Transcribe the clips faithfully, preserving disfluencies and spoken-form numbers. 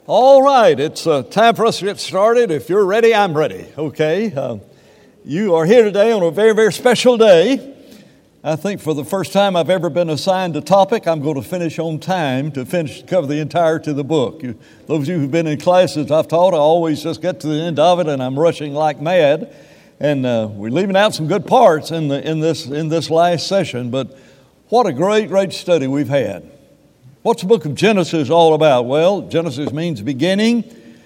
All right, it's uh, time for us to get started. If you're ready, I'm ready, okay? Uh, you are here today on a very, very special day. I think for the first time I've ever been assigned a topic, I'm going to finish on time to finish cover the entirety of the book. You, those of you who've been in classes I've taught, I always just get to the end of it and I'm rushing like mad. And uh, we're leaving out some good parts in the in this in this last session, but what a great, great study we've had. What's the book of Genesis all about? Well, Genesis means beginning,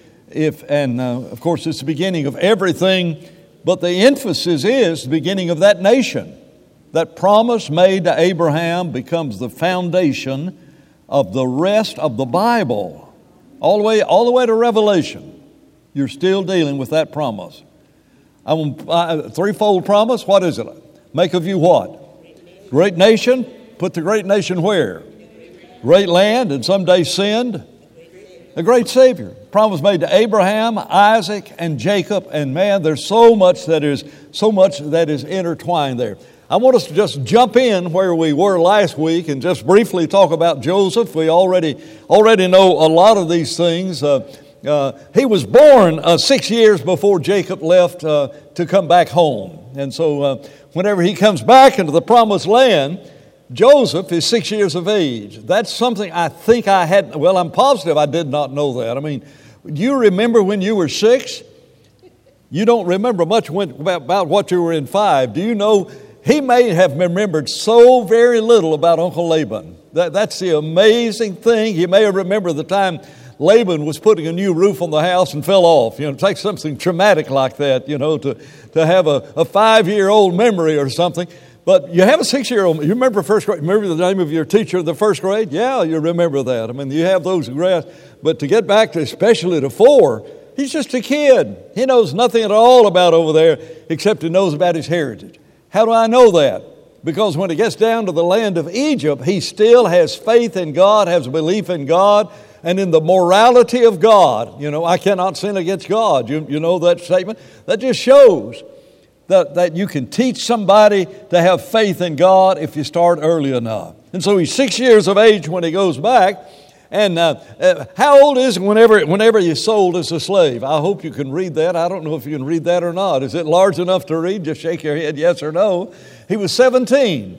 if and uh, of course it's the beginning of everything, but the emphasis is the beginning of that nation. That promise made to Abraham becomes the foundation of the rest of the Bible. All the way, all the way to Revelation, you're still dealing with that promise. I want a threefold promise. What is it? Make of you what? Great nation. Put the great nation where? Great land, and someday send a great Savior. Promise made to Abraham, Isaac, and Jacob. And man, there's so much that is so much that is intertwined there. I want us to just jump in where we were last week and just briefly talk about Joseph. We already already know a lot of these things. Uh, uh, he was born uh, six years before Jacob left uh, to come back home. And so uh, whenever he comes back into the promised land, Joseph is six years of age. That's something I think I had, well, I'm positive I did not know that. I mean, do you remember when you were six? You don't remember much when, about, about what you were in five. Do you know, he may have remembered so very little about Uncle Laban. That, that's the amazing thing. He may have remembered the time Laban was putting a new roof on the house and fell off. You know, it takes something traumatic like that, you know, to, to have a, a five-year-old memory or something. But you have a six-year-old, you remember first grade, remember the name of your teacher in the first grade? Yeah, you remember that. I mean, you have those grasp. But to get back to especially to four, he's just a kid. He knows nothing at all about over there except he knows about his heritage. How do I know that? Because when he gets down to the land of Egypt, he still has faith in God, has belief in God, and in the morality of God. You know, I cannot sin against God. You, you know that statement? That just shows That, that you can teach somebody to have faith in God if you start early enough. And so he's six years of age when he goes back. And uh, uh, how old is he whenever, whenever he's sold as a slave? I hope you can read that. I don't know if you can read that or not. Is it large enough to read? Just shake your head yes or no. He was seventeen.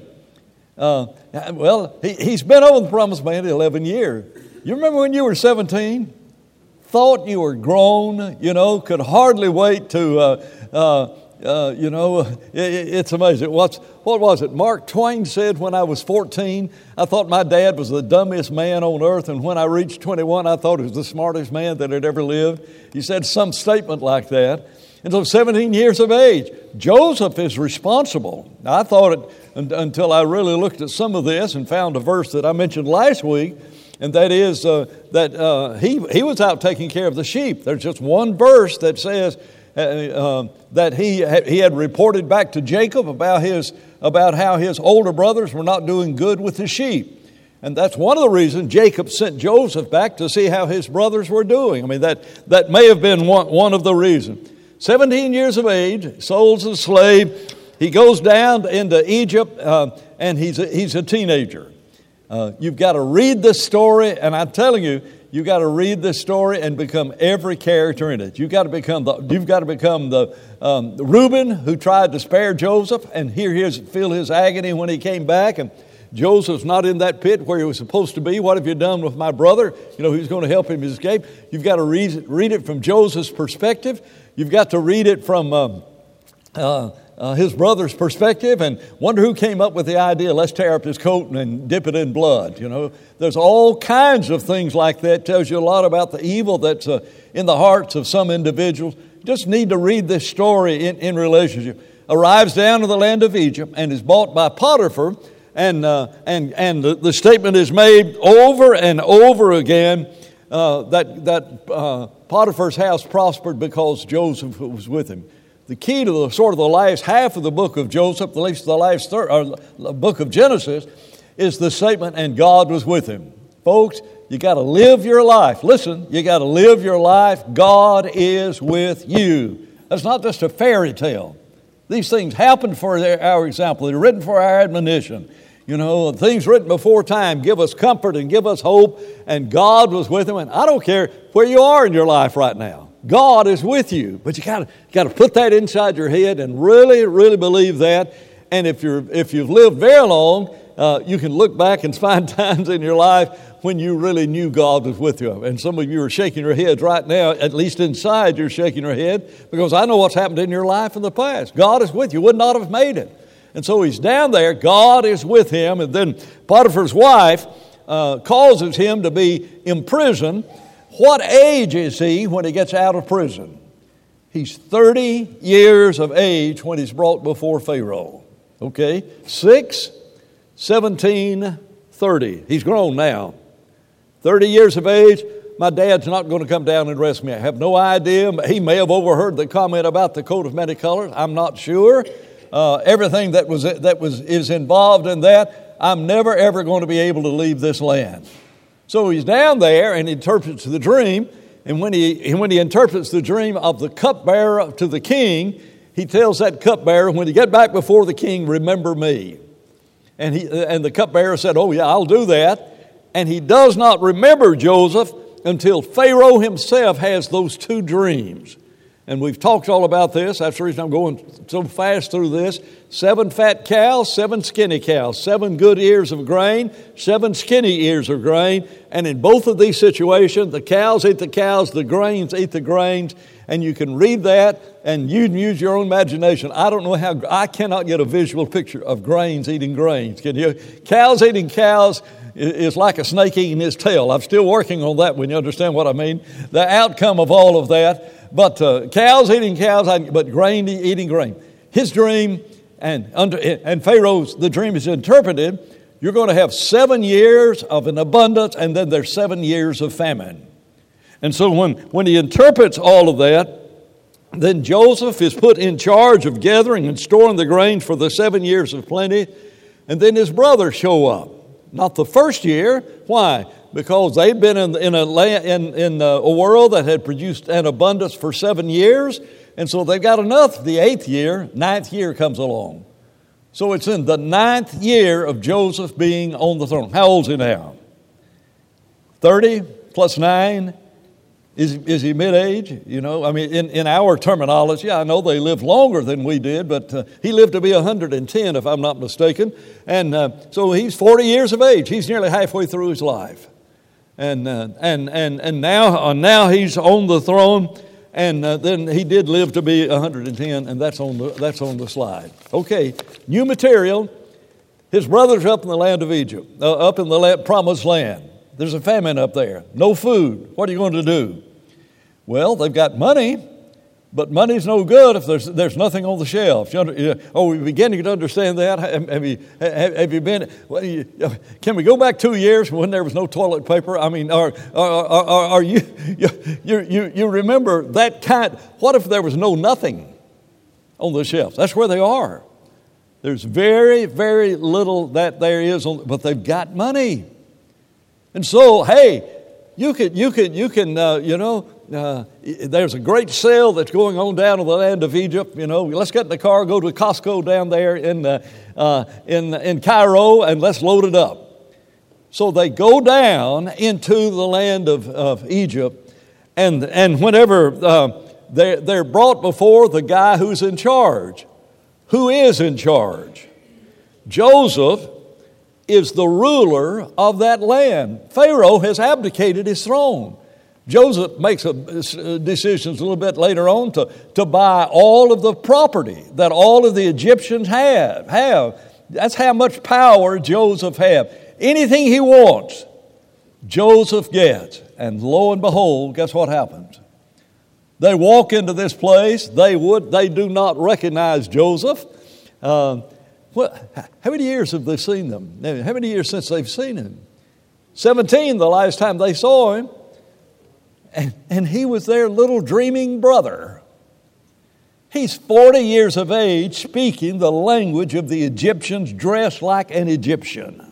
Uh, well, he, he's been over the promised land eleven years. You remember when you were seventeen? Thought you were grown, you know, could hardly wait to... Uh, uh, Uh, you know, it, it's amazing. What's, what was it? Mark Twain said when I was fourteen, I thought my dad was the dumbest man on earth. And when I reached twenty-one, I thought he was the smartest man that had ever lived. He said some statement like that. And so seventeen years of age, Joseph is responsible. Now, I thought it until I really looked at some of this and found a verse that I mentioned last week. And that is uh, that uh, he, he was out taking care of the sheep. There's just one verse that says, Uh, uh, that he ha- he had reported back to Jacob about his about how his older brothers were not doing good with the sheep, and that's one of the reasons Jacob sent Joseph back to see how his brothers were doing. I mean that that may have been one one of the reasons. Seventeen years of age, sold as a slave. He goes down into Egypt, uh, and he's a, he's a teenager. Uh, you've got to read this story, and I'm telling you. You've got to read this story and become every character in it. You've got to become the, you've got to become the um, Reuben who tried to spare Joseph and hear his, feel his agony when he came back. And Joseph's not in that pit where he was supposed to be. What have you done with my brother? You know, who's going to help him escape? You've got to read it, read it from Joseph's perspective. You've got to read it from um, uh, uh, his brother's perspective and wonder who came up with the idea, let's tear up his coat and dip it in blood. You know, there's all kinds of things like that. Tells you a lot about the evil that's uh, in the hearts of some individuals. You just need to read this story in, in relationship. Arrives down to the land of Egypt and is bought by Potiphar. And uh, and and the, the statement is made over and over again uh, that, that uh, Potiphar's house prospered because Joseph was with him. The key to the sort of the last half of the book of Joseph, at least the last third, or the book of Genesis, is the statement, and God was with him. Folks, you got to live your life. Listen, you got to live your life. God is with you. That's not just a fairy tale. These things happen for our example. They're written for our admonition. You know, things written before time give us comfort and give us hope, and God was with him. And I don't care where you are in your life right now. God is with you. But you gotta, you gotta put that inside your head and really, really believe that. And if you're if you've lived very long, uh, you can look back and find times in your life when you really knew God was with you. And some of you are shaking your heads right now, at least inside you're shaking your head, because I know what's happened in your life in the past. God is with you, would not have made it. And so he's down there, God is with him, and then Potiphar's wife uh, causes him to be imprisoned. What age is he when he gets out of prison? He's thirty years of age when he's brought before Pharaoh. Okay, six, seventeen, thirty. He's grown now. thirty years of age. My dad's not going to come down and arrest me. I have no idea. He may have overheard the comment about the coat of many colors. I'm not sure. Uh, everything that was that was is involved in that, I'm never ever going to be able to leave this land. So he's down there and he interprets the dream. And when he when he interprets the dream of the cupbearer to the king, he tells that cupbearer, when you get back before the king, remember me. And he and the cupbearer said, oh yeah, I'll do that. And he does not remember Joseph until Pharaoh himself has those two dreams. And we've talked all about this. That's the reason I'm going so fast through this. Seven fat cows, seven skinny cows, seven good ears of grain, seven skinny ears of grain. And in both of these situations, the cows eat the cows, the grains eat the grains. And you can read that and you can use your own imagination. I don't know how, I cannot get a visual picture of grains eating grains. Can you? Cows eating cows is like a snake eating his tail. I'm still working on that when you understand what I mean. The outcome of all of that. But uh, cows eating cows, but grain eating grain. His dream and under and Pharaoh's, the dream is interpreted. You're going to have seven years of an abundance, and then there's seven years of famine. And so when, when he interprets all of that, then Joseph is put in charge of gathering and storing the grain for the seven years of plenty. And then his brothers show up. Not the first year. Why? Because they'd been in, in, a, in, in a world that had produced an abundance for seven years. And so they've got enough. The eighth year, ninth year comes along. So it's in the ninth year of Joseph being on the throne. How old is he now? thirty plus nine. Is, is he mid-age? You know, I mean, in, in our terminology, I know they lived longer than we did, but uh, he lived to be one hundred ten, if I'm not mistaken. And uh, so he's forty years of age. He's nearly halfway through his life. And uh, and and and now uh, now he's on the throne, and uh, then he did live to be one hundred ten, and that's on the that's on the slide. Okay, new material. His brothers are up in the land of Egypt, uh, up in the land, promised land. There's a famine up there. No food. What are you going to do? Well, they've got money, but money's no good if there's there's nothing on the shelf. You under, oh, we're beginning to understand that. Have, have you have, have you been? Well, you, can we go back two years when there was no toilet paper? I mean, are are, are, are you, you you you remember that kind? What if there was no nothing on the shelf? That's where they are. There's very very little that there is, on, but they've got money. And so, hey, you can, you can, you can, uh, you know, uh, there's a great sale that's going on down in the land of Egypt. You know, let's get in the car, go to Costco down there in uh, uh, in in Cairo, and let's load it up. So they go down into the land of, of Egypt, and and whenever uh, they they're brought before the guy who's in charge, who is in charge, Joseph is the ruler of that land. Pharaoh has abdicated his throne. Joseph makes a, decisions a little bit later on to, to buy all of the property that all of the Egyptians have. have. That's how much power Joseph had. Anything he wants, Joseph gets. And lo and behold, guess what happens? They walk into this place. They would. They do not recognize Joseph. Uh, What, how many years have they seen them? How many years since they've seen him? seventeen, the last time they saw him. And, and he was their little dreaming brother. He's forty years of age, speaking the language of the Egyptians, dressed like an Egyptian.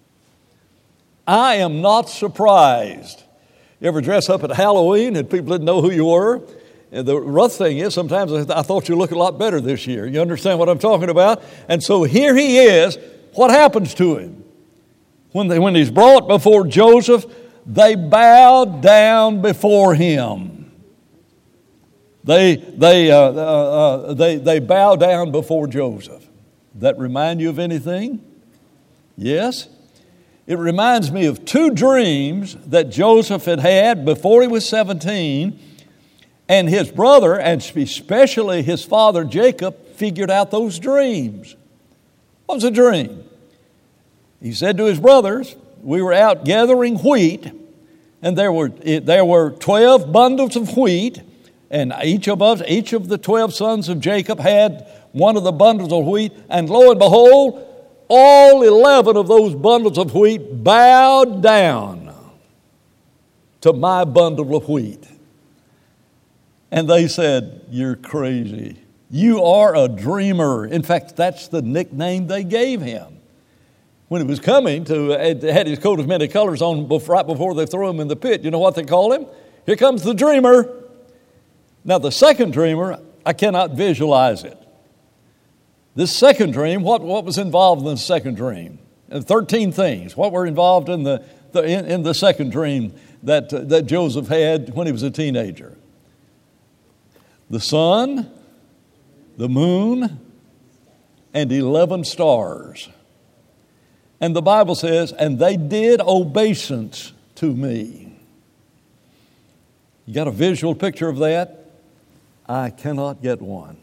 I am not surprised. You ever dress up at Halloween and people didn't know who you were? And the rough thing is, sometimes I thought you look a lot better this year. You understand what I'm talking about? And so here he is. what happens to him? When, they, when he's brought before Joseph, they bow down before him. They, they, uh, uh, uh, they, they bow down before Joseph. That remind you of anything? Yes. It reminds me of two dreams that Joseph had had before he was seventeen, and his brother, and especially his father Jacob, figured out those dreams. What was a dream? He said to his brothers, we were out gathering wheat, and there were there were twelve bundles of wheat, and each of us, each of the twelve sons of Jacob had one of the bundles of wheat, and lo and behold, all eleven of those bundles of wheat bowed down to my bundle of wheat. And they said, you're crazy. You are a dreamer. In fact, that's the nickname they gave him. When he was coming to, had his coat of many colors on right before they threw him in the pit, you know what they called him? Here comes the dreamer. Now the second dreamer, I cannot visualize it. This second dream, what, what was involved in the second dream? Thirteen things. What were involved in the, the in, in the second dream that uh, that Joseph had when he was a teenager? The sun, the moon, and eleven stars. And the Bible says, and they did obeisance to me. You got a visual picture of that? I cannot get one.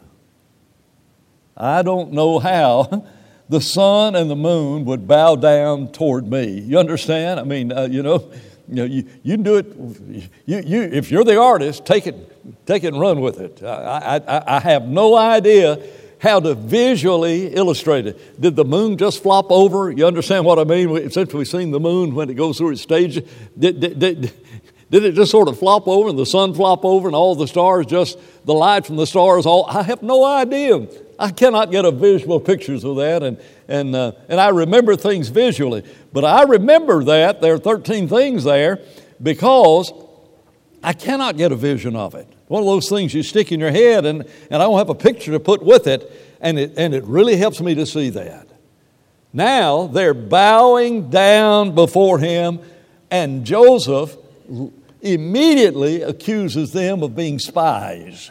I don't know how the sun and the moon would bow down toward me. You understand? I mean, uh, you know, you know, you, you can do it. You, you, if you're the artist, take it, take it and run with it. I, I, I have no idea how to visually illustrate it. Did the moon just flop over? You understand what I mean? Since we've seen the moon when it goes through its stage, did, did, did, did it just sort of flop over and the sun flop over and all the stars, just the light from the stars, all? I have no idea. I cannot get a visual pictures of that, and and uh, and I remember things visually. But I remember that there are thirteen things there because I cannot get a vision of it. One of those things you stick in your head, and, and I don't have a picture to put with it, and it and it really helps me to see that. Now they're bowing down before him, and Joseph immediately accuses them of being spies.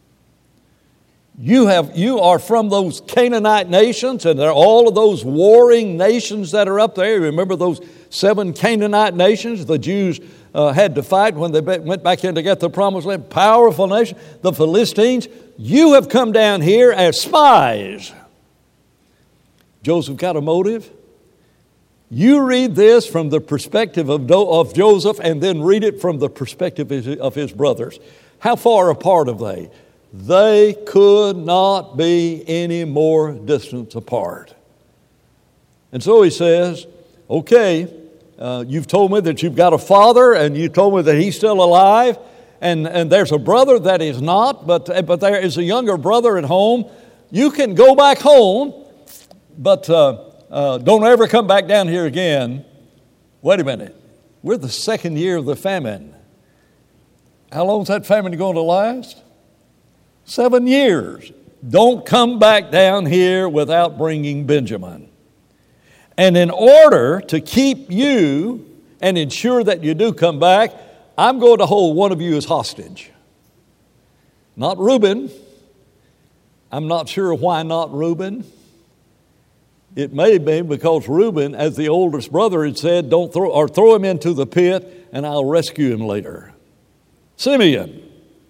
You have, you are from those Canaanite nations, and they're all of those warring nations that are up there. Remember those seven Canaanite nations the Jews uh, had to fight when they went back in to get the promised land? Powerful nation, the Philistines. You have come down here as spies. Joseph got a motive. You read this from the perspective of, Do- of Joseph, and then read it from the perspective of his, of his brothers. How far apart are they? They could not be any more distant apart. And so he says, okay, uh, you've told me that you've got a father, and you told me that he's still alive, and, and there's a brother that is not, but, but there is a younger brother at home. You can go back home, but uh, uh, don't ever come back down here again. Wait a minute. We're the second year of the famine. How long is that famine going to last? Seven years. Don't come back down here without bringing Benjamin. And in order to keep you and ensure that you do come back, I'm going to hold one of you as hostage. Not Reuben. I'm not sure why not Reuben. It may be because Reuben, as the oldest brother had said, don't throw or throw him into the pit and I'll rescue him later. Simeon.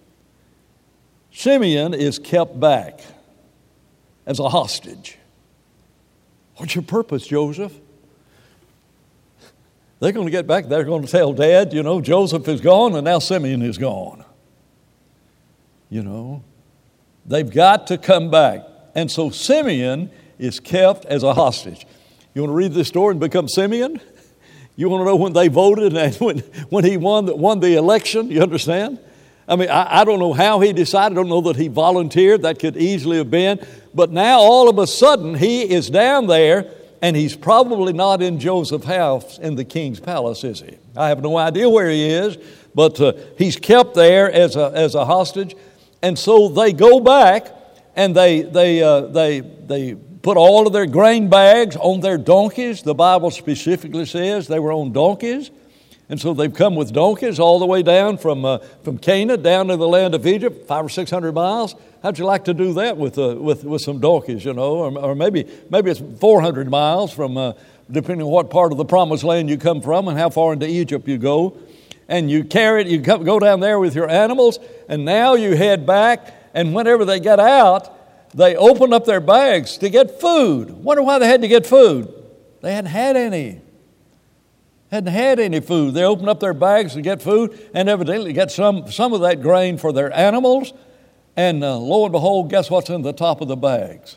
Simeon is kept back as a hostage. What's your purpose, Joseph? They're going to get back. They're going to tell Dad, you know, Joseph is gone and now Simeon is gone. You know, they've got to come back. And so Simeon is kept as a hostage. You want to read this story and become Simeon? You want to know when they voted and when, when he won the, won the election? You understand? I mean, I, I don't know how he decided. I don't know that he volunteered. That could easily have been. But now all of a sudden he is down there, and he's probably not in Joseph's house in the king's palace, is he? I have no idea where he is, but uh, he's kept there as a as a hostage. And so they go back and they they uh, they they put all of their grain bags on their donkeys. The Bible specifically says they were on donkeys. And so they've come with donkeys all the way down from uh, from Canaan down to the land of Egypt, five or six hundred miles. How'd you like to do that with uh, with with some donkeys, you know? Or, or maybe maybe it's four hundred miles from, uh, depending on what part of the Promised Land you come from and how far into Egypt you go. And you carry it, you come, go down there with your animals, and now you head back. And whenever they get out, they open up their bags to get food. Wonder why they had to get food? They hadn't had any. Hadn't had any food. They opened up their bags to get food and evidently get some, some of that grain for their animals. And uh, lo and behold, guess what's in the top of the bags?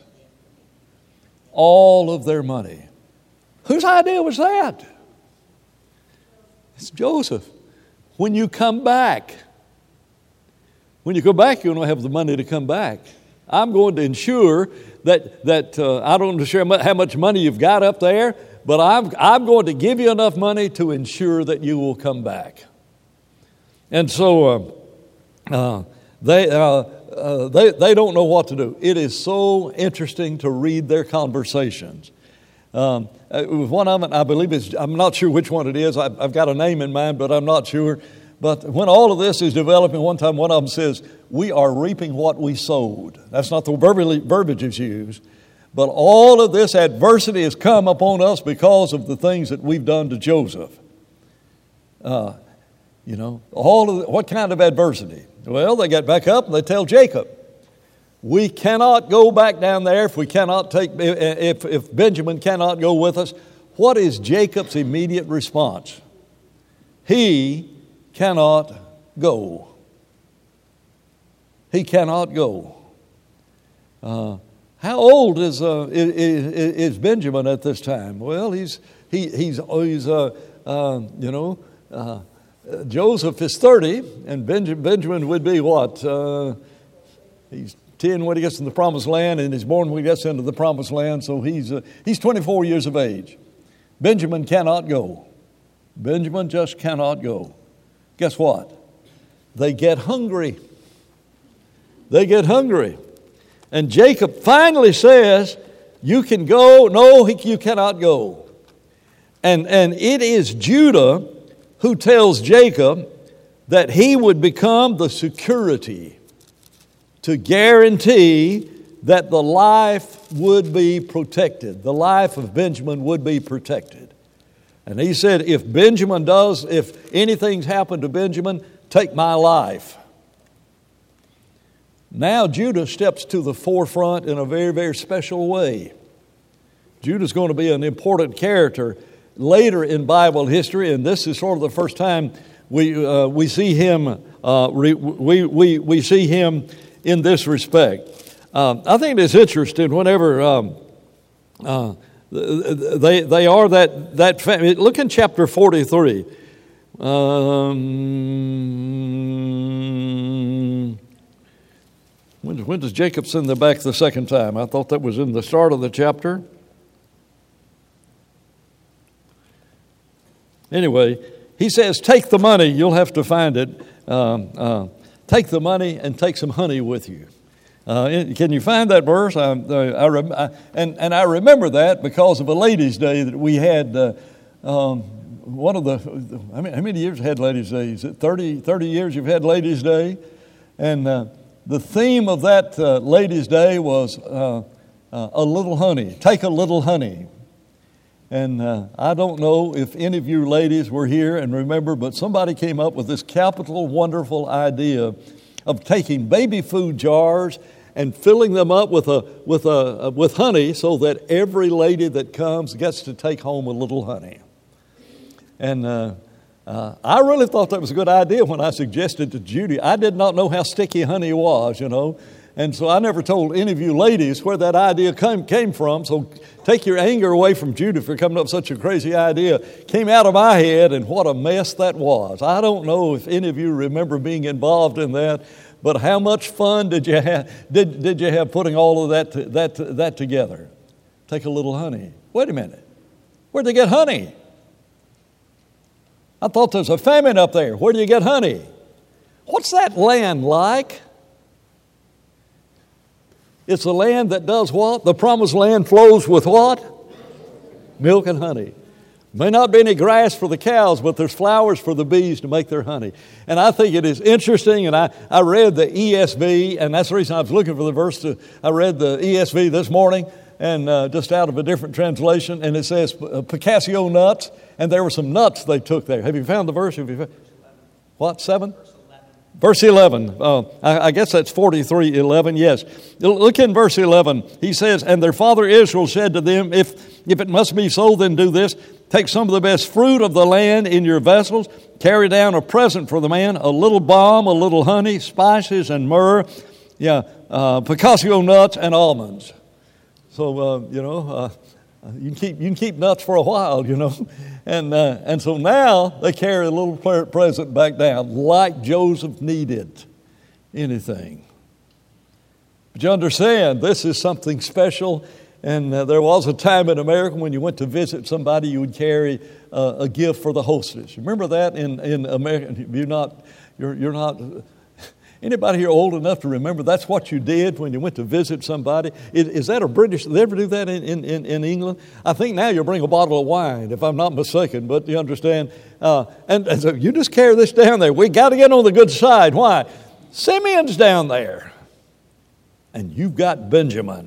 All of their money. Whose idea was that? It's Joseph. When you come back, when you go back, you're going to have the money to come back. I'm going to ensure that, that uh, I don't know how much money you've got up there, but I'm, I'm going to give you enough money to ensure that you will come back. And so uh, uh, they, uh, uh, they, they don't know what to do. It is so interesting to read their conversations. Um, it was one of them, I believe it's, I'm not sure which one it is. I've, I've got a name in mind, but I'm not sure. But when all of this is developing, one time one of them says, we are reaping what we sowed. That's not the verbiage is used. But all of this adversity has come upon us because of the things that we've done to Joseph. Uh, you know, all of the, what kind of adversity? Well, they get back up and they tell Jacob, we cannot go back down there if we cannot take, if, if Benjamin cannot go with us. What is Jacob's immediate response? He cannot go. He cannot go. Uh, how old is, uh, is is Benjamin at this time? Well, he's he he's he's uh, uh, you know uh, Joseph is thirty, and Benjamin Benjamin would be what? Uh, he's ten when he gets in the Promised Land, and he's born when he gets into the Promised Land. So he's uh, he's twenty-four years of age. Benjamin cannot go. Benjamin just cannot go. Guess what? They get hungry. They get hungry. And Jacob finally says, you can go. No, he, you cannot go. And, and it is Judah who tells Jacob that he would become the security to guarantee that the life would be protected. The life of Benjamin would be protected. And he said, if Benjamin does, if anything's happened to Benjamin, take my life. Now Judah steps to the forefront in a very, very special way. Judah's going to be an important character later in Bible history, and this is sort of the first time we uh, we see him. Uh, re, we we we see him in this respect. Um, I think it's interesting whenever um, uh, they they are that that family. Look in chapter forty-three. Um, when, when does Jacob send them back the second time? I thought that was in the start of the chapter. Anyway, he says, take the money. You'll have to find it. Um, uh, take the money and take some honey with you. Uh, can you find that verse? I, I, I, and, and I remember that because of a ladies' day that we had. Uh, um, one of the, I mean, how many years have had ladies' day? Is it thirty, thirty years you've had ladies' day? And uh, the theme of that uh, ladies' day was uh, uh, a little honey. Take a little honey. And uh, I don't know if any of you ladies were here and remember, but somebody came up with this capital, wonderful idea of taking baby food jars and filling them up with a with a with honey, so that every lady that comes gets to take home a little honey. And uh, uh, I really thought that was a good idea when I suggested to Judy. I did not know how sticky honey was, you know. And so I never told any of you ladies where that idea came, came from. So take your anger away from Judy for coming up with such a crazy idea. Came out of my head, and what a mess that was. I don't know if any of you remember being involved in that, but how much fun did you have, did, did you have putting all of that, to, that, to, that together? Take a little honey. Wait a minute. Where'd they get honey? I thought there's a famine up there. Where do you get honey? What's that land like? It's a land that does what? The promised land flows with what? Milk and honey. May not be any grass for the cows, but there's flowers for the bees to make their honey. And I think it is interesting, and I, I read the E S V, and that's the reason I was looking for the verse. To, I read the E S V this morning, and uh, just out of a different translation, and it says uh, pistachio nuts, and there were some nuts they took there. Have you found the verse? Have you found, what, seven? Verse eleven, uh, I, I guess that's forty-three eleven, yes. Look in verse eleven. He says, and their father Israel said to them, if, if it must be so, then do this. Take some of the best fruit of the land in your vessels. Carry down a present for the man, a little balm, a little honey, spices and myrrh, yeah, uh, pistachio nuts and almonds. So, uh, you know, uh, you can keep you can keep nuts for a while, you know. And uh, and so now they carry a little present back down, like Joseph needed anything. But you understand, this is something special. And uh, there was a time in America when you went to visit somebody, you would carry uh, a gift for the hostess. Remember that in in America? You're not you're you're not. Anybody here old enough to remember that's what you did when you went to visit somebody? Is, is that a British, did they ever do that in, in, in England? I think now you'll bring a bottle of wine, if I'm not mistaken, but you understand. Uh, and, and so you just carry this down there. We got to get on the good side. Why? Simeon's down there. And you've got Benjamin.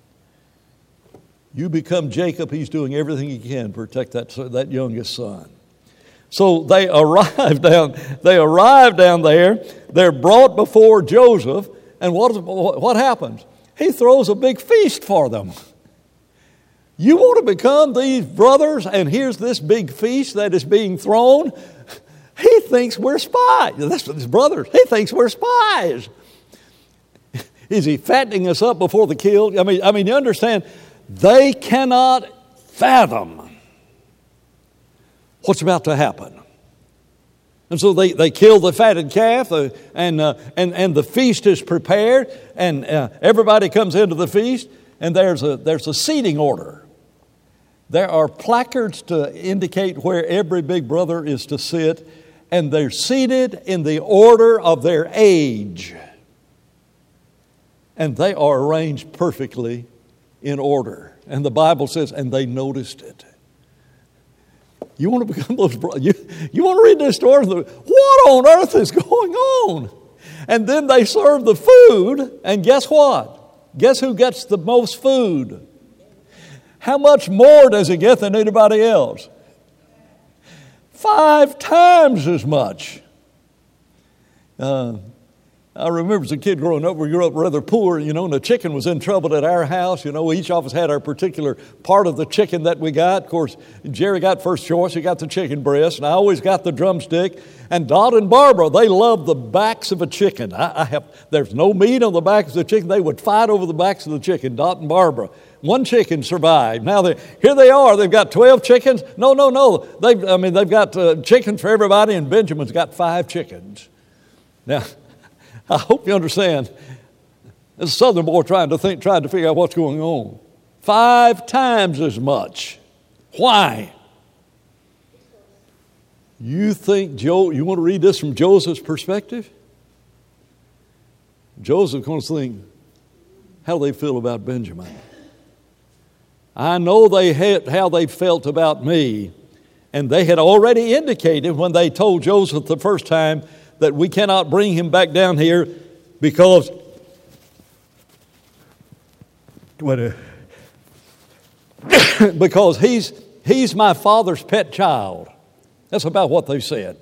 You become Jacob. He's doing everything he can to protect that, that youngest son. So they arrive down, they arrive down there. They're brought before Joseph. And what, what happens? He throws a big feast for them. You want to become these brothers, and here's this big feast that is being thrown? He thinks we're spies. That's his brothers. He thinks we're spies. Is he fattening us up before the kill? I mean, I mean, you understand, they cannot fathom what's about to happen. And so they, they kill the fatted calf, uh, and, uh, and, and the feast is prepared, and uh, everybody comes into the feast, and there's a, there's a seating order. There are placards to indicate where every big brother is to sit, and they're seated in the order of their age. And they are arranged perfectly in order. And the Bible says, and they noticed it. You want to become those brothers? You, you want to read this story? What on earth is going on? And then they serve the food, and guess what? Guess who gets the most food? How much more does he get than anybody else? Five times as much. Uh, I remember as a kid growing up, we grew up rather poor, you know, and the chicken was in trouble at our house. You know, each of us had our particular part of the chicken that we got. Of course, Jerry got first choice. He got the chicken breast, and I always got the drumstick. And Dot and Barbara, they loved the backs of a chicken. I, I have, there's no meat on the backs of the chicken. They would fight over the backs of the chicken, Dot and Barbara. One chicken survived. Now, they, here they are. They've got twelve chickens. No, no, no. They've, I mean, they've got uh, chickens for everybody, and Benjamin's got five chickens. Now, I hope you understand. This southern boy trying to think, trying to figure out what's going on. Five times as much. Why? You think Joe? You want to read this from Joseph's perspective? Joseph's going to think, how do they feel about Benjamin? I know they had how they felt about me, and they had already indicated when they told Joseph the first time that we cannot bring him back down here because what, uh, because he's he's my father's pet child. That's about what they said.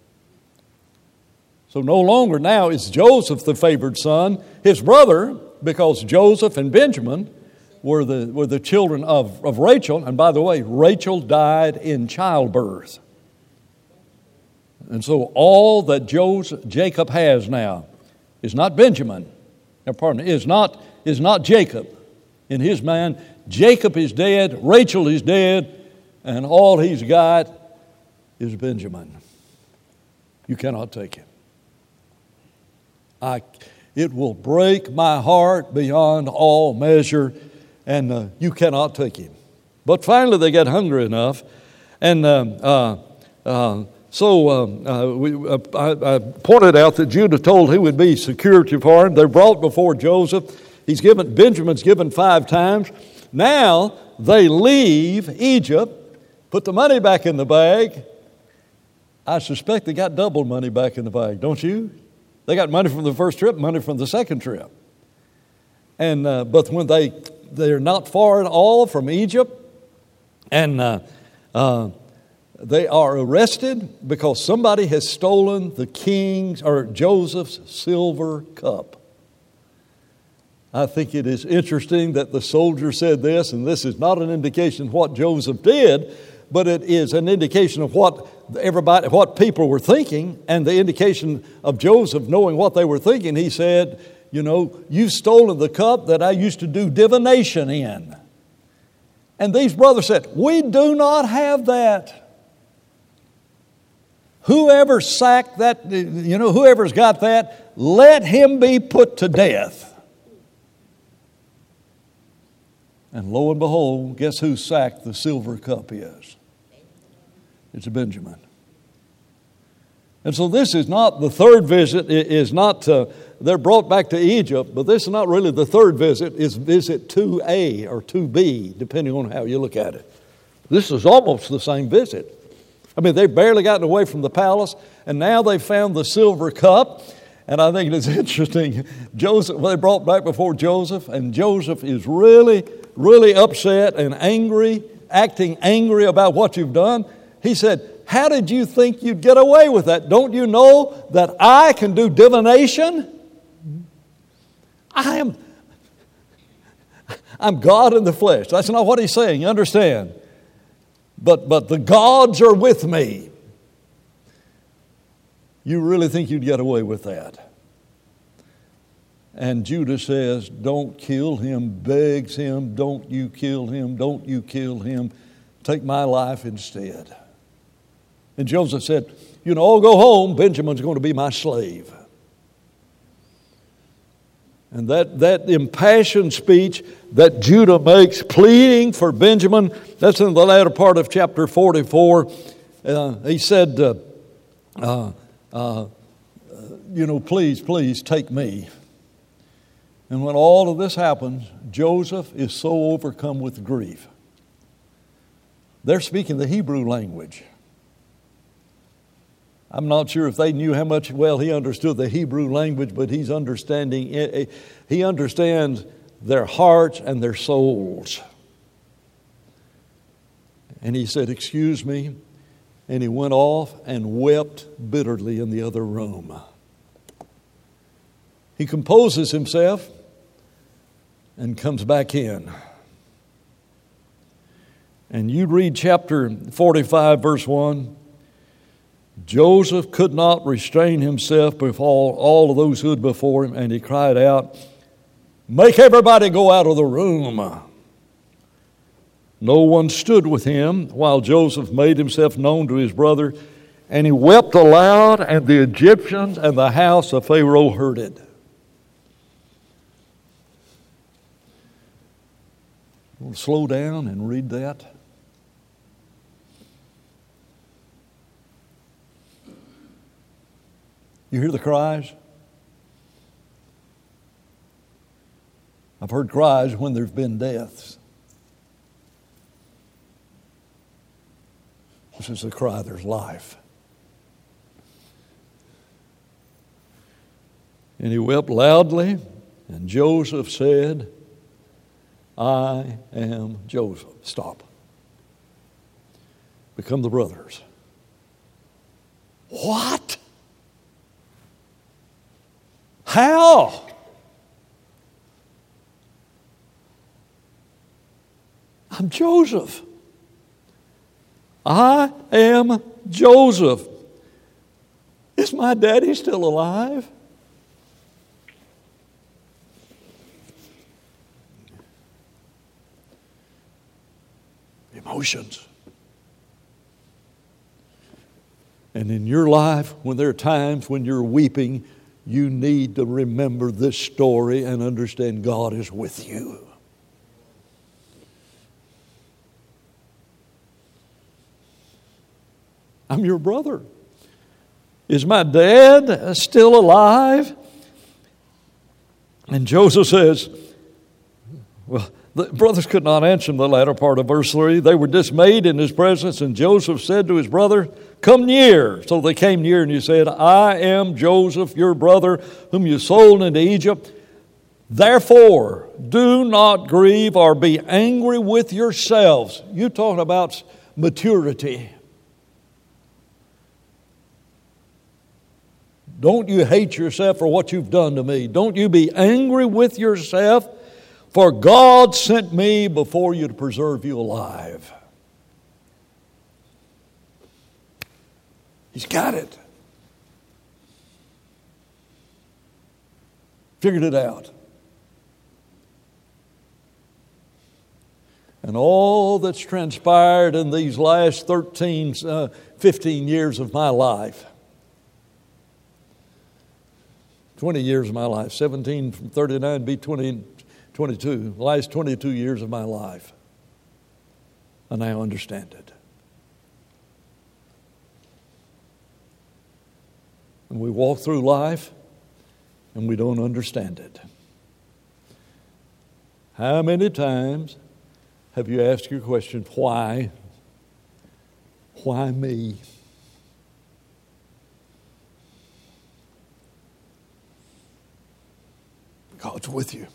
So no longer now is Joseph the favored son. His brother, because Joseph and Benjamin were the were the children of, of Rachel. And by the way, Rachel died in childbirth. And so all that Joseph, Jacob has now is not Benjamin. Now, pardon me, is not, is not Jacob. In his mind, Jacob is dead, Rachel is dead, and all he's got is Benjamin. You cannot take him. I, it will break my heart beyond all measure, and uh, you cannot take him. But finally they get hungry enough, and um, uh, uh, So um, uh, we, uh, I, I pointed out that Judah told who would be security for him. They're brought before Joseph. He He's given, Benjamin's given five times. Now they leave Egypt, put the money back in the bag. I suspect they got double money back in the bag, don't you? They got money from the first trip, money from the second trip. And uh, but when they they're not far at all from Egypt, and uh, uh, they are arrested because somebody has stolen the king's or Joseph's silver cup. I think it is interesting that the soldier said this, and this is not an indication of what Joseph did, but it is an indication of what everybody, what people were thinking, and the indication of Joseph knowing what they were thinking. He said, you know, you've stolen the cup that I used to do divination in. And these brothers said, we do not have that. Whoever sacked that, you know, whoever's got that, let him be put to death. And lo and behold, guess who sacked the silver cup is? It's Benjamin. And so this is not the third visit, it is not, uh, they're brought back to Egypt, but this is not really the third visit, it's visit two A or two B, depending on how you look at it. This is almost the same visit. I mean, they've barely gotten away from the palace, and now they've found the silver cup. And I think it's interesting, Joseph, well, they brought back before Joseph, and Joseph is really, really upset and angry, acting angry about what you've done. He said, how did you think you'd get away with that? Don't you know that I can do divination? I am, I'm God in the flesh. That's not what he's saying, you understand? But, but the gods are with me. You really think you'd get away with that? And Judah says, don't kill him, begs him, don't you kill him, don't you kill him, take my life instead. And Joseph said, you know, I'll go home, Benjamin's going to be my slave. And that, that impassioned speech that Judah makes, pleading for Benjamin, that's in the latter part of chapter forty-four. Uh, he said, uh, uh, uh, you know, please, please take me. And when all of this happens, Joseph is so overcome with grief. They're speaking the Hebrew language. I'm not sure if they knew how much well he understood the Hebrew language, but he's understanding, he understands their hearts and their souls. And he said, excuse me. And he went off and wept bitterly in the other room. He composes himself and comes back in. And you read chapter forty-five, verse one. Joseph could not restrain himself before all of those who had before him, and he cried out, make everybody go out of the room. No one stood with him while Joseph made himself known to his brother, and he wept aloud, and the Egyptians and the house of Pharaoh heard it. We'll slow down and read that. You hear the cries? I've heard cries when there's been deaths. This is the cry, there's life. And he wept loudly, and Joseph said, I am Joseph. Stop. Become the brothers. What? How? I'm Joseph. I am Joseph. Is my daddy still alive? Emotions. And in your life, when there are times when you're weeping, you need to remember this story and understand God is with you. I'm your brother. Is my dad still alive? And Joseph says, Well, the brothers could not answer him, the latter part of verse three. They were dismayed in his presence, and Joseph said to his brother, come near. So they came near, and he said, I am Joseph, your brother, whom you sold into Egypt. Therefore, do not grieve or be angry with yourselves. You talking about maturity. Don't you hate yourself for what you've done to me. Don't you be angry with yourself, for God sent me before you to preserve you alive. He's got it. Figured it out. And all that's transpired in these last thirteen, uh, fifteen years of my life, twenty years of my life, seventeen from thirty-nine, be twenty, twenty-two, the last twenty-two years of my life, I now understand it. And we walk through life and we don't understand it. How many times have you asked your question, why? Why me? God's with you.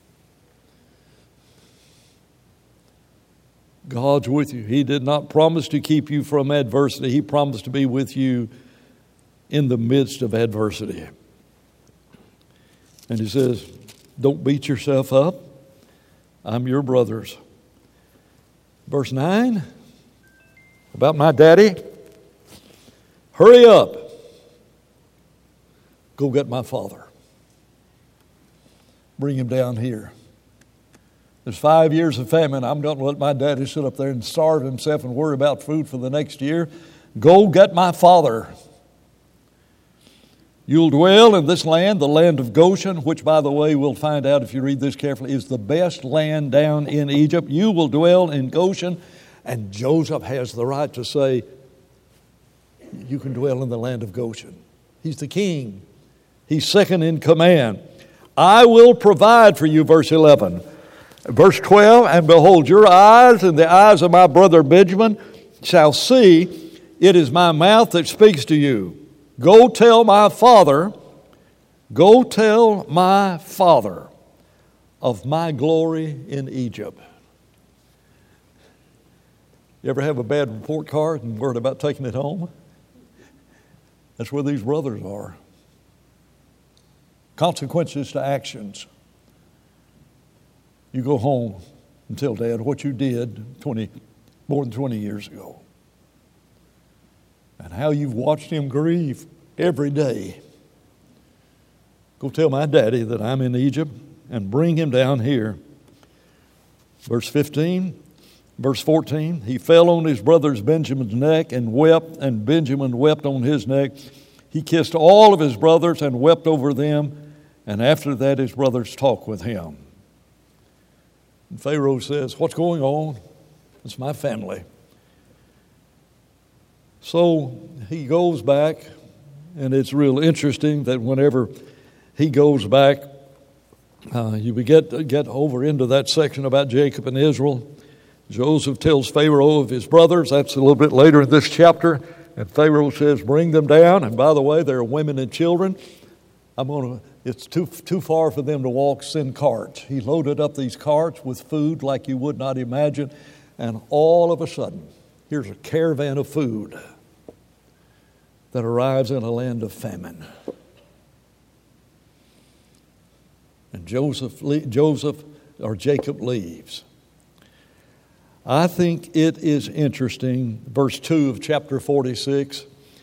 God's with you. He did not promise to keep you from adversity. He promised to be with you in the midst of adversity. And he says, don't beat yourself up. I'm your brothers. Verse nine, about my daddy. Hurry up. Go get my father. Bring him down here. There's five years of famine. I'm not going to let my daddy sit up there and starve himself and worry about food for the next year. Go get my father. You'll dwell in this land, the land of Goshen, which, by the way, we'll find out if you read this carefully, is the best land down in Egypt. You will dwell in Goshen. And Joseph has the right to say, you can dwell in the land of Goshen. He's the king. He's second in command. I will provide for you, verse eleven. Verse twelve, and behold, your eyes and the eyes of my brother Benjamin shall see, it is my mouth that speaks to you. Go tell my father, go tell my father of my glory in Egypt. You ever have a bad report card and worried about taking it home? That's where these brothers are. Consequences to actions. You go home and tell Dad what you did twenty, more than twenty years ago. And how you've watched him grieve every day. Go tell my daddy that I'm in Egypt and bring him down here. Verse fifteen, verse fourteen, he fell on his brother's Benjamin's neck and wept, and Benjamin wept on his neck. He kissed all of his brothers and wept over them, and after that his brothers talked with him. And Pharaoh says, what's going on? It's my family. So he goes back, and it's real interesting that whenever he goes back, uh, you get, get over into that section about Jacob and Israel. Joseph tells Pharaoh of his brothers. That's a little bit later in this chapter. And Pharaoh says, bring them down. And by the way, there are women and children. I'm going to, it's too, too far for them to walk, send carts. He loaded up these carts with food like you would not imagine. And all of a sudden, here's a caravan of food that arrives in a land of famine. And Joseph, Joseph or Jacob leaves. I think it is interesting, verse two of chapter forty-six.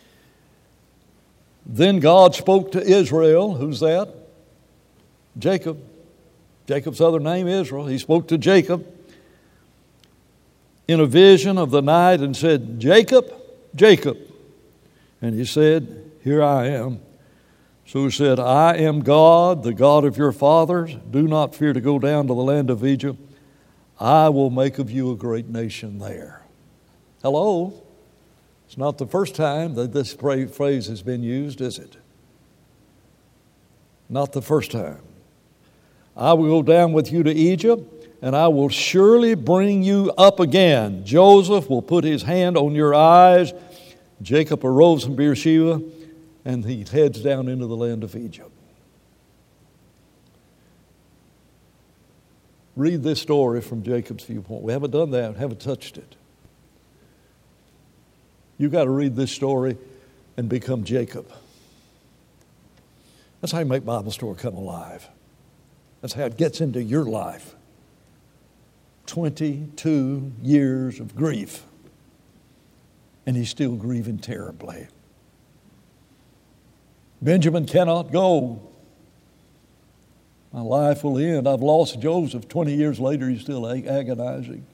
Then God spoke to Israel. Who's that? Jacob. Jacob's other name, Israel. He spoke to Jacob in a vision of the night and said, Jacob, Jacob. And he said, here I am. So he said, I am God, the God of your fathers. Do not fear to go down to the land of Egypt. I will make of you a great nation there. Hello? It's not the first time that this phrase has been used, is it? Not the first time. I will go down with you to Egypt, and I will surely bring you up again. Joseph will put his hand on your eyes. Jacob arose from Beersheba, and he heads down into the land of Egypt. Read this story from Jacob's viewpoint. We haven't done that, haven't touched it. You've got to read this story and become Jacob. That's how you make Bible story come alive. That's how it gets into your life. twenty-two years of grief. And he's still grieving terribly. Benjamin cannot go. My life will end. I've lost Joseph. twenty years later, he's still agonizing.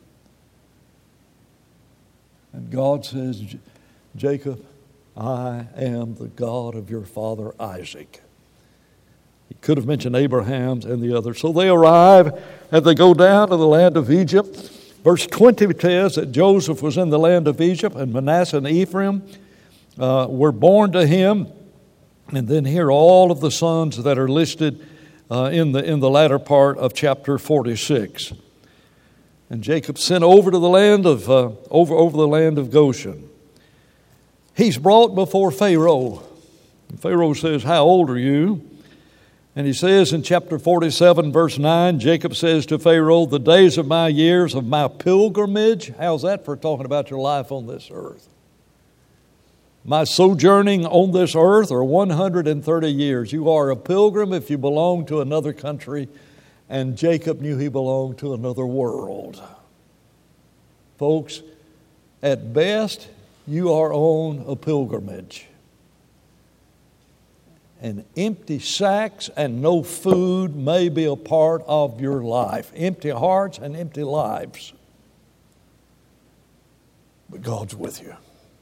And God says, Jacob, I am the God of your father Isaac. He could have mentioned Abraham's and the others. So they arrive and they go down to the land of Egypt. Verse twenty says that Joseph was in the land of Egypt, and Manasseh and Ephraim uh, were born to him. And then here are all of the sons that are listed uh, in the in the latter part of chapter forty-six. And Jacob sent over to the land of uh, over over the land of Goshen. He's brought before Pharaoh. And Pharaoh says, "How old are you?" And he says in chapter forty-seven, verse nine, Jacob says to Pharaoh, "The days of my years of my pilgrimage," how's that for talking about your life on this earth? "My sojourning on this earth are one hundred thirty years. You are a pilgrim if you belong to another country, and Jacob knew he belonged to another world." Folks, at best, you are on a pilgrimage. And empty sacks and no food may be a part of your life. Empty hearts and empty lives. But God's with you.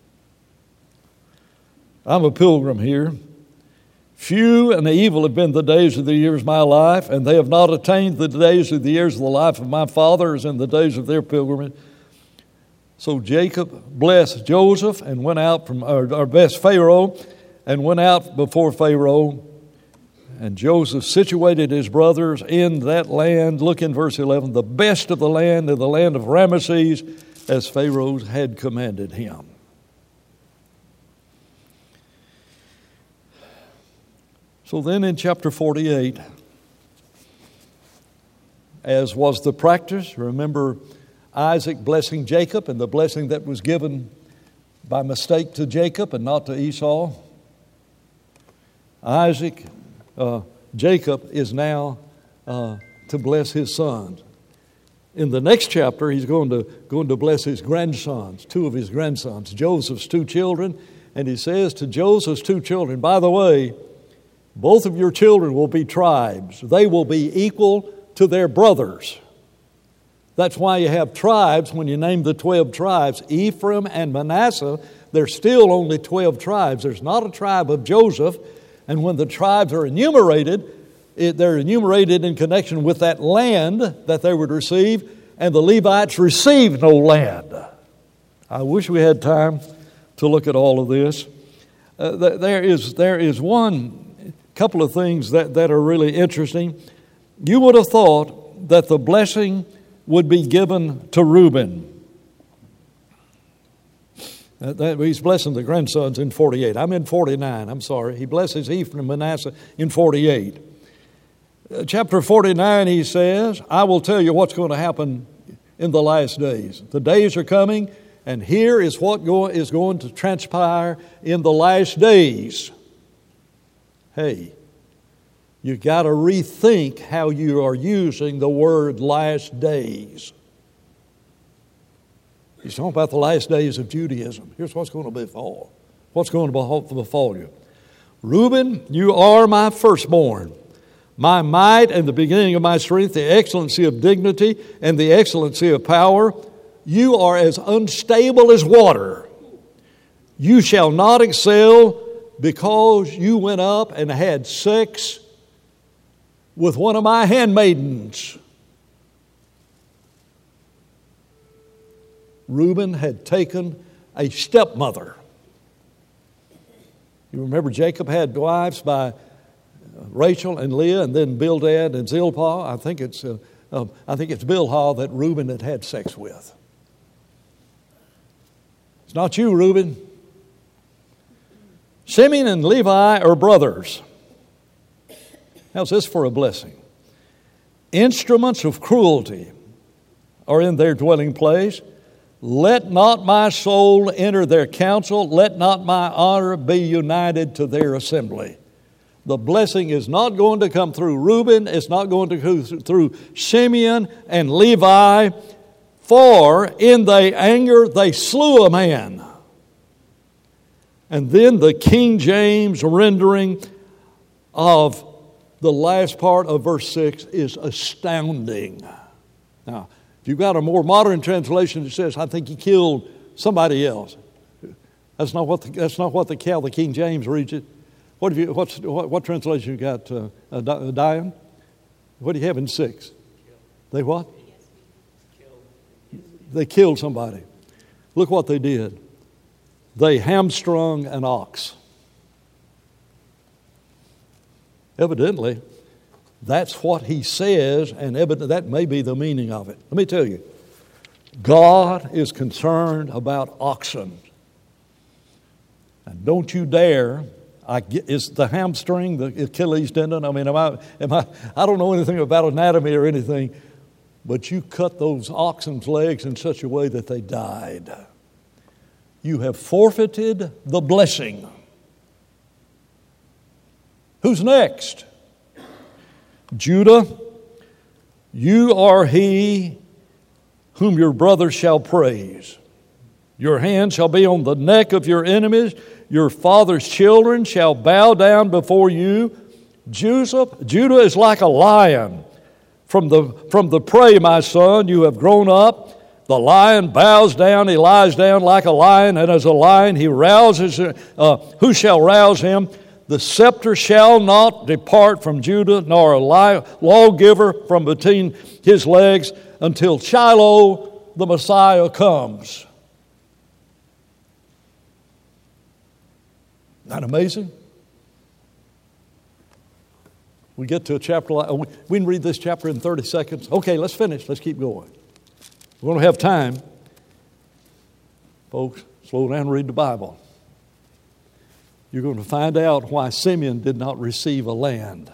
I'm a pilgrim here. Few and evil have been the days of the years of my life, and they have not attained the days of the years of the life of my fathers in the days of their pilgrimage. So Jacob blessed Joseph and went out from, or, or blessed Pharaoh, and went out before Pharaoh. And Joseph situated his brothers in that land. Look in verse eleven. The best of the land, in the land of Ramesses, as Pharaoh had commanded him. So then in chapter forty-eight, as was the practice, remember Isaac blessing Jacob and the blessing that was given by mistake to Jacob and not to Esau. Isaac, uh, Jacob is now uh, to bless his sons. In the next chapter, he's going to, going to bless his grandsons, two of his grandsons, Joseph's two children. And he says to Joseph's two children, by the way, both of your children will be tribes. They will be equal to their brothers. That's why you have tribes when you name the twelve tribes. Ephraim and Manasseh, there's still only twelve tribes. There's not a tribe of Joseph. And when the tribes are enumerated, it, they're enumerated in connection with that land that they would receive, and the Levites received no land. I wish we had time to look at all of this. Uh, there is there is one couple of things that, that are really interesting. You would have thought that the blessing would be given to Reuben. That, that, he's blessing the grandsons in forty-eight. I'm in forty-nine, I'm sorry. He blesses Ephraim and Manasseh in forty-eight. Uh, chapter forty-nine, he says, I will tell you what's going to happen in the last days. The days are coming, and here is what go, is going to transpire in the last days. Hey, you've got to rethink how you are using the word last days. He's talking about the last days of Judaism. Here's what's going to befall. What's going to befall you. Reuben, you are my firstborn, my might and the beginning of my strength, the excellency of dignity and the excellency of power. You are as unstable as water. You shall not excel because you went up and had sex with one of my handmaidens. Reuben had taken a stepmother. You remember Jacob had wives by Rachel and Leah, and then Bildad and Zilpah. I think it's uh, uh, uh, I think it's Bilhah that Reuben had had sex with. It's not you, Reuben. Simeon and Levi are brothers. How's this for a blessing? Instruments of cruelty are in their dwelling place. Let not my soul enter their council. Let not my honor be united to their assembly. The blessing is not going to come through Reuben. It's not going to come through Simeon and Levi. For in their anger they slew a man. And then the King James rendering of the last part of verse six is astounding. Now, if you've got a more modern translation that says, I think he killed somebody else. That's not what the, that's not what the, how the King James reads it. What have you? What's what, what translation you got, uh, uh, Diane? What do you have in six? They what? They killed somebody. Look what they did. They hamstrung an ox. Evidently, that's what he says, and evidently that may be the meaning of it. Let me tell you, God is concerned about oxen. And don't you dare, I get, is the hamstring the Achilles tendon? I mean, am I, am I, I don't know anything about anatomy or anything, but you cut those oxen's legs in such a way that they died. You have forfeited the blessing. Who's next? Judah, you are he whom your brothers shall praise. Your hand shall be on the neck of your enemies. Your father's children shall bow down before you. Judah, Judah is like a lion. From the, from the prey, my son, you have grown up. The lion bows down, he lies down like a lion, and as a lion he rouses. Uh, who shall rouse him? The scepter shall not depart from Judah, nor a lawgiver from between his legs, until Shiloh, the Messiah, comes. Isn't that amazing? We get to a chapter, we can read this chapter in thirty seconds. Okay, let's finish. Let's keep going. We're going to have time. Folks, slow down and read the Bible. You're going to find out why Simeon did not receive a land.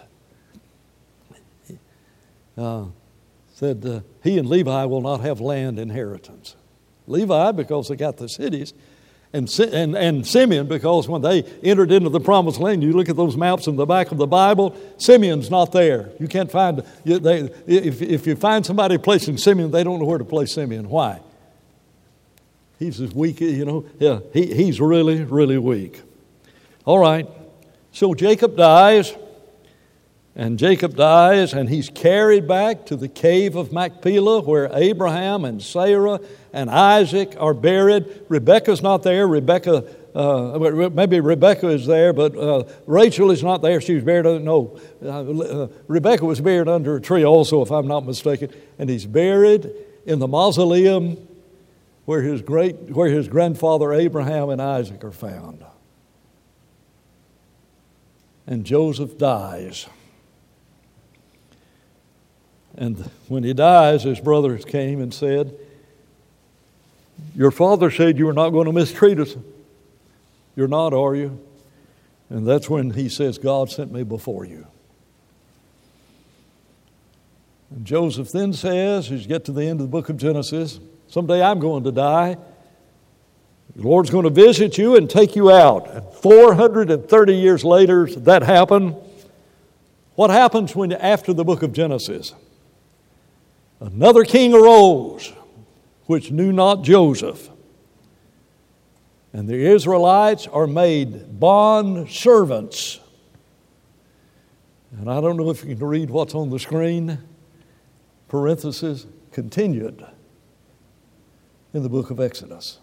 Uh, said uh, he and Levi will not have land inheritance. Levi because they got the cities, and, and, and Simeon because when they entered into the promised land, you look at those maps in the back of the Bible, Simeon's not there. You can't find, you, they, if, if you find somebody placing Simeon, they don't know where to place Simeon. Why? He's as weak, you know, yeah, he, he's really, really weak. All right, so Jacob dies, and Jacob dies, and he's carried back to the cave of Machpelah where Abraham and Sarah and Isaac are buried. Rebekah's not there. Rebekah, uh, maybe Rebekah is there, but uh, Rachel is not there. She was buried under, no, uh, Rebekah was buried under a tree also, if I'm not mistaken, and he's buried in the mausoleum where his great, where his grandfather Abraham and Isaac are found. And Joseph dies. And when he dies, his brothers came and said, your father said you were not going to mistreat us. You're not, are you? And that's when he says, God sent me before you. And Joseph then says, as you get to the end of the book of Genesis, someday I'm going to die. The Lord's going to visit you and take you out. And four hundred thirty years later, that happened. What happens when after the book of Genesis? Another king arose, which knew not Joseph. And the Israelites are made bond servants. And I don't know if you can read what's on the screen. Parenthesis, continued in the book of Exodus.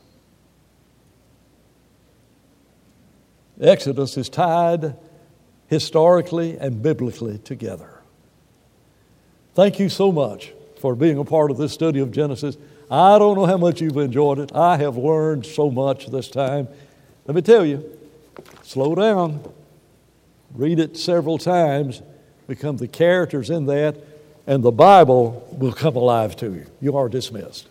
Exodus is tied historically and biblically together. Thank you so much for being a part of this study of Genesis. I don't know how much you've enjoyed it. I have learned so much this time. Let me tell you, slow down. Read it several times. Become the characters in that. and the Bible will come alive to you. You are dismissed.